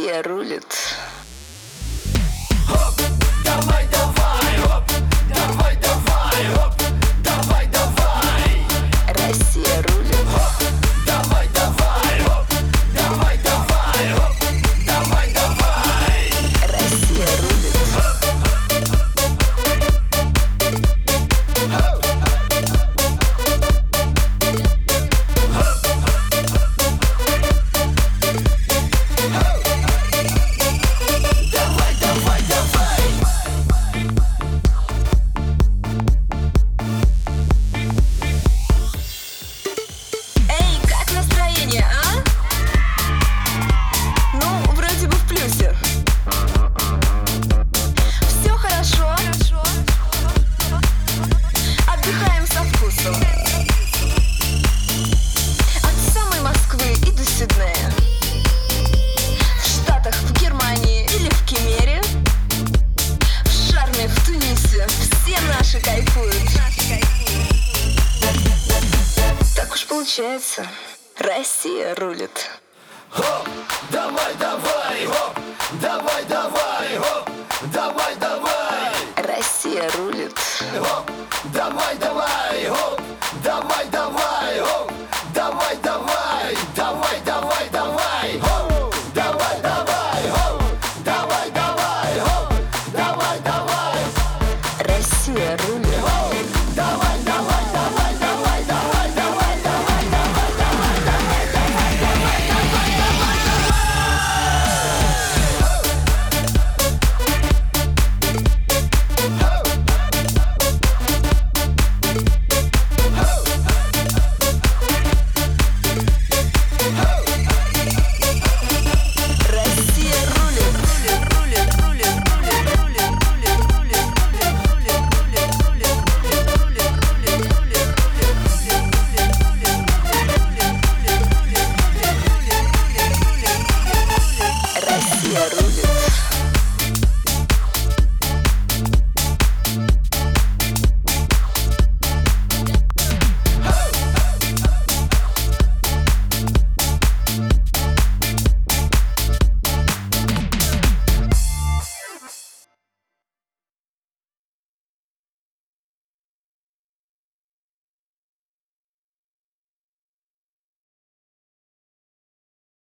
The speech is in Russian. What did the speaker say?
Россия рулит. Хоп, давай, давай, хоп, давай, давай, хоп, давай, давай. Россия рулит. Хоп, давай, давай, хоп, давай, давай, хоп, давай, давай. Россия рулит. Давай, давай, давай. Эй, как настроение, а? Ну, вроде бы в плюсе. Все хорошо. Отдыхаем со вкусом. От самой Москвы и до Сиднея. В Штатах, в Германии или в Кемере. В Шарме, в Тунисе. Все наши кайфуют. Так уж получается. Россия рулит. Хоп, давай, давай, хоп, давай, давай, хоп, давай, давай. Россия рулит. Хоп, давай, давай, хоп, давай, давай.